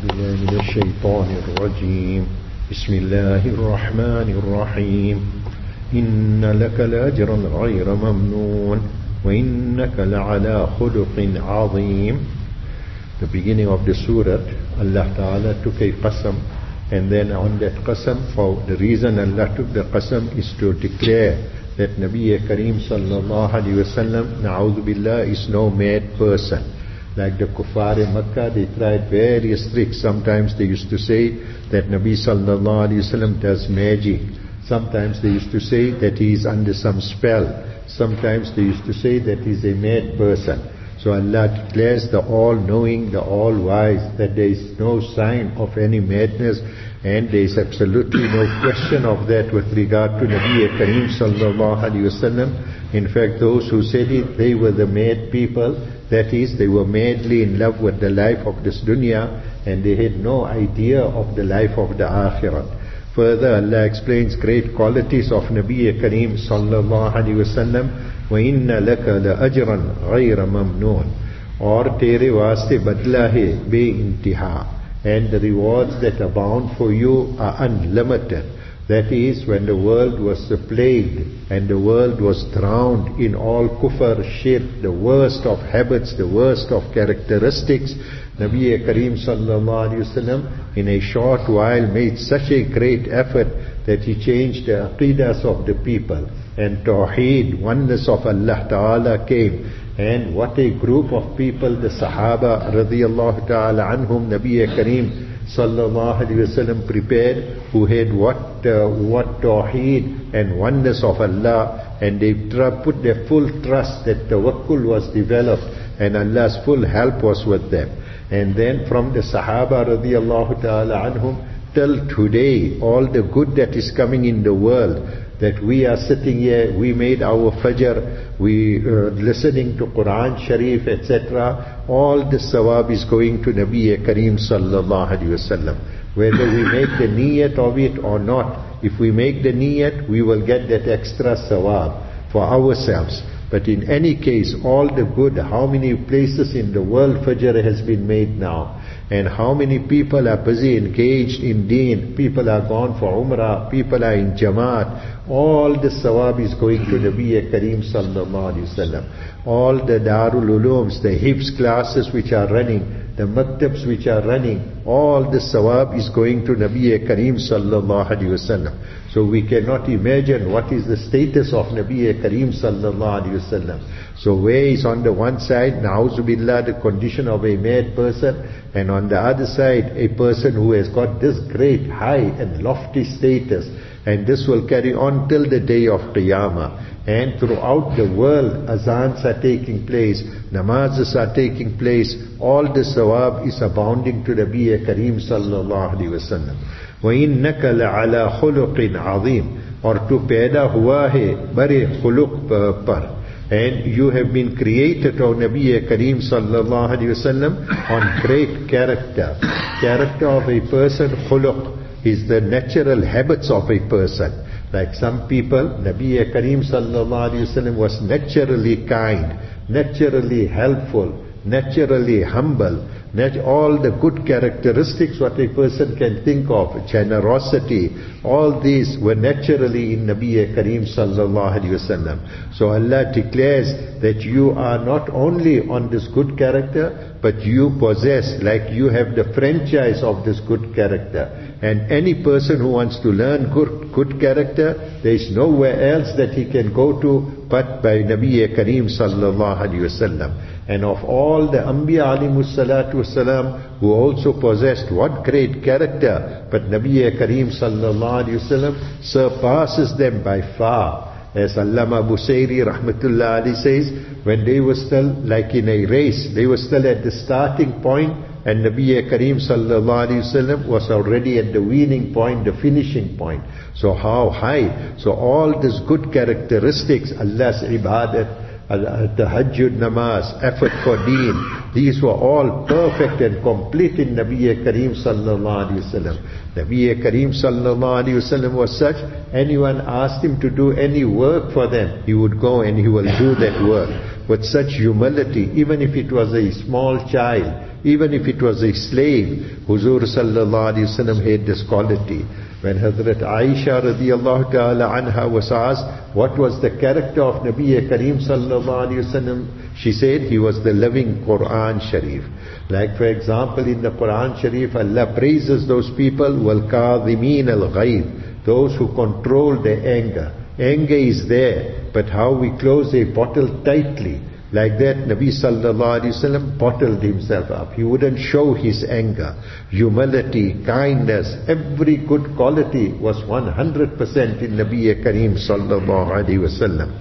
بالله من الشيطان الرجيم بسم الله الرحمن الرحيم إن لك لأجرا غير ممنون وإنك لعلى خلق عظيم. The beginning of the surah, Allah Ta'ala took a qasam, and then on that qasam, for the reason Allah took the qasam is to declare that Nabi Kareem Sallallahu Alaihi Wasallam, na'udhu billah, is no mad person. Like the kuffar in Makkah, they tried various tricks. Sometimes they used to say that Nabi Sallallahu Alaihi Wasallam does magic. Sometimes they used to say that he is under some spell. Sometimes they used to say that he is a mad person. So Allah declares the all-knowing, the all-wise, that there is no sign of any madness, and there is absolutely no question of that with regard to Nabi Kareem Sallallahu Alaihi Wasallam. In fact, those who said it, they were the mad people. That is, they were madly in love with the life of this dunya, and they had no idea of the life of the akhirah. Further, Allah explains great qualities of Nabi Kareem Sallallahu Alaihi Wasallam. وَإِنَّ لَكَ لَأَجْرًا غَيْرَ مَمْنُونَ. और तेरे वास्ते बदला है बे-इंतिहा, and the rewards that abound for you are unlimited. That is, when the world was plagued and the world was drowned in all kufr, shirk, the worst of habits, the worst of characteristics, Nabi Kareem Sallallahu Alaihi Wasallam in a short while made such a great effort that he changed the aqidas of the people, and Tawheed, oneness of Allah Ta'ala came. And what a group of people, the Sahaba radiyallahu ta'ala anhum, Nabi Kareem Sallallahu Alaihi Wasallam prepared, who had what Tawheed and oneness of Allah, and they put their full trust that tawakkul was developed and Allah's full help was with them. And then from the Sahaba radiyallahu ta'ala anhum till today, all the good that is coming in the world, that we are sitting here, we made our fajr, we listening to Quran Sharif, etc. All the sawab is going to Nabi Kareem Sallallahu Alaihi Wasallam. Whether we make the niyat of it or not, if we make the niyat, we will get that extra sawab for ourselves. But in any case, all the good, how many places in the world fajr has been made now, and how many people are busy engaged in deen, people are gone for umrah, people are in jamaat, all the sawab is going to Nabi Kareem Sallallahu Alaihi Wasallam. All the Darul Ulooms, the Hifz classes which are running, the maktabs which are running, all the sawab is going to Nabi Kareem Sallallahu Alaihi Wasallam. So we cannot imagine what is the status of Nabi Kareem Sallallahu Alaihi Wasallam. So where is on the one side, na'uzubillah, the condition of a mad person, and on the other side, a person who has got this great high and lofty status, and this will carry on till the day of Qiyamah. And throughout the world, azans are taking place, namazes are taking place, all the sawab is abounding to Nabi Kareem Sallallahu Alaihi Wasallam. وَإِنَّكَ لَعَلَى خُلُقٍ عَظِيمٍ. और तू पैदा हुआ है बड़े खुलुक पर, and you have been created, O Nabi Kareem Sallallahu Alaihi Wasallam, on great character. Character of a person, khuluq, is the natural habits of a person. Like some people, Nabi Kareem Sallallahu Alaihi Wasallam was naturally kind, naturally helpful, naturally humble, all the good characteristics what a person can think of, generosity, all these were naturally in Nabi Kareem Sallallahu Alaihi Wasallam. So Allah declares that you are not only on this good character, but you possess, like you have the franchise of this good character. And any person who wants to learn good character, there is nowhere else that he can go to but by Nabi Kareem Sallallahu Alaihi Wasallam. And of all the Anbiya alayhimus salatu wasalam who also possessed what great character, but Nabi Kareem Sallallahu Alaihi Wasallam surpasses them by far. As Allama Busayri rahmatullah alayhi says, when they were still like in a race, they were still at the starting point, and Nabi Kareem Sallallahu Alaihi Wasallam was already at the winning point, the finishing point. So how high? So all these good characteristics, Allah's ibadat, tahajjud namaz, effort for deen, these were all perfect and complete in Nabi Kareem Sallallahu Alaihi Wasallam. Nabi Kareem Sallallahu Alaihi Wasallam was such, anyone asked him to do any work for them, he would go and he will do that work with such humility. Even if it was a small child, even if it was a slave, Huzur sallallahu alaihi wasallam had this quality. When Hazrat Aisha radiallahu ta'ala anha was asked, what was the character of Nabi Kareem sallallahu alaihi wasallam? She said he was the living Quran Sharif. Like for example, in the Quran Sharif, Allah praises those people, وَالْكَاظِمِينَ الْغَيْظِ, those who control their anger. Anger is there, but how we close a bottle tightly. Like that, Nabi sallallahu alaihi wasallam bottled himself up. He wouldn't show his anger. Humility, kindness, every good quality was 100% in Nabi Kareem sallallahu alaihi wasallam.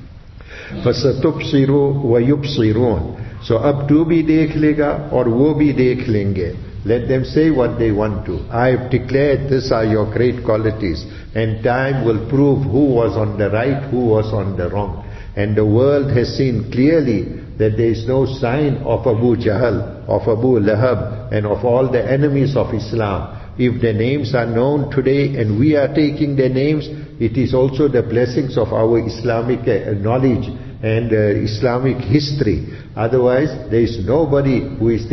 فَسَتُبْصِرُوا وَيُبْصِرُونَ. So ab tu bhi dekh lega aur wo bhi dekh lenge. Let them say what they want to. I have declared these are your great qualities, and time will prove who was on the right, who was on the wrong. And the world has seen clearly that there is no sign of Abu Jahl, of Abu Lahab, and of all the enemies of Islam. If their names are known today and we are taking their names, it is also the blessings of our Islamic knowledge and Islamic history. Otherwise, there is nobody who has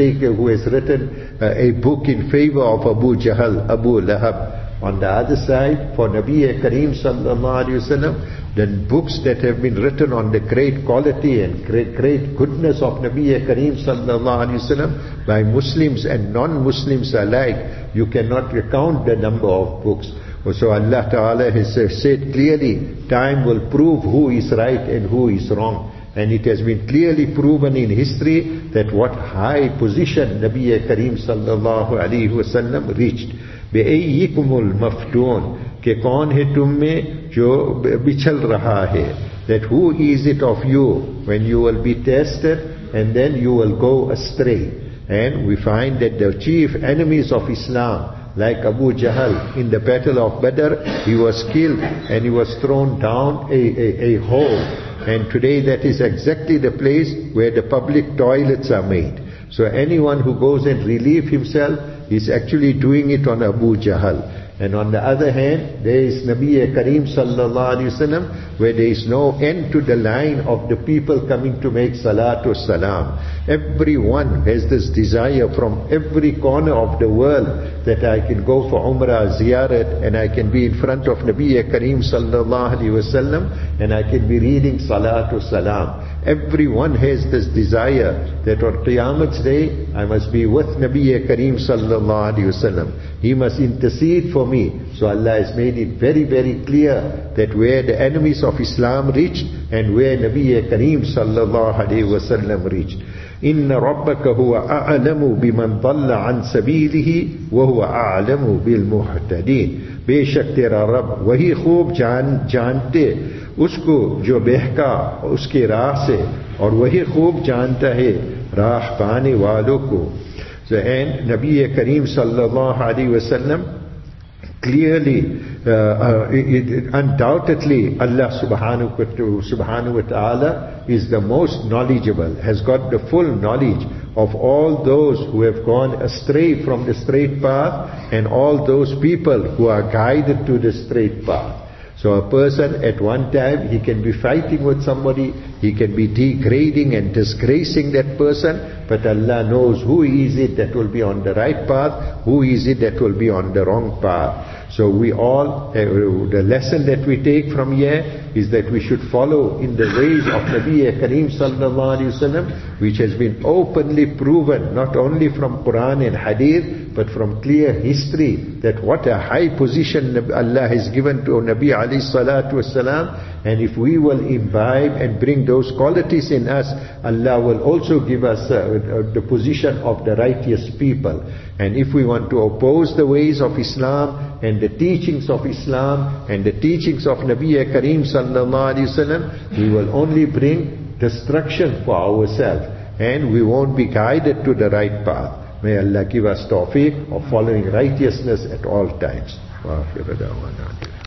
written a book in favor of Abu Jahl, Abu Lahab. On the other side, for Nabi Kareem sallallahu alaihi wasallam, the books that have been written on the great quality and great goodness of Nabi Kareem sallallahu alaihi wasallam by Muslims and non-Muslims alike, you cannot recount the number of books. So Allah Ta'ala has said clearly, time will prove who is right and who is wrong. And it has been clearly proven in history that what high position Nabi Kareem sallallahu alaihi wasallam reached. बेअय्यिकुमुल मफ्तून, के कौन है तुम में जो बिछल रहा है, that who is it of you when you will be tested and then you will go astray. And we find that the chief enemies of Islam, like Abu Jahl, in the battle of Badr, he was killed and he was thrown down a hole. And today that is exactly the place where the public toilets are made. So anyone who goes and relieve himself is actually doing it on Abu Jahl. And on the other hand, there is Nabi Kareem sallallahu alaihi wasallam, where there is no end to the line of the people coming to make salatu salam. Everyone has this desire from every corner of the world that I can go for Umrah, Ziyarat, and I can be in front of Nabi Kareem sallallahu alaihi wasallam, and I can be reading salatu salam. Everyone has this desire that on Qiyamah's day, I must be with Nabi Kareem sallallahu alaihi wasallam. He must intercede for me. So Allah has made it very, very clear that where the enemies of Islam reached and where Nabi Kareem sallallahu alaihi wasallam reached. Inna rabbaka huwa a'lamu biman dhalla an sabilihi wa huwa a'lamu bil muhtadin. बेशक तेरा रब वही खूब जानते उसको जो बहका उसके राह से, और वही खूब जानता है राह पाने वालों को. So, and Nabi Kareem sallallahu alaihi wasallam clearly, undoubtedly, Allah subhanahu wa ta'ala is the most knowledgeable, has got the full knowledge of all those who have gone astray from the straight path and all those people who are guided to the straight path. So a person at one time, he can be fighting with somebody, he can be degrading and disgracing that person, but Allah knows who is it that will be on the right path, who is it that will be on the wrong path. So we all, the lesson that we take from here is that we should follow in the ways of Nabi Kareem sallallahu alaihi wasallam, which has been openly proven, not only from Quran and Hadith, but from clear history, that what a high position Allah has given to Nabi alayhi salatu wasalam. And if we will imbibe and bring those qualities in us, Allah will also give us the position of the righteous people. And if we want to oppose the ways of Islam and the teachings of Islam and the teachings of Nabi Kareem sallallahu alaihi wasallam, we will only bring destruction for ourselves, and we won't be guided to the right path. May Allah give us tawfiq of following righteousness at all times.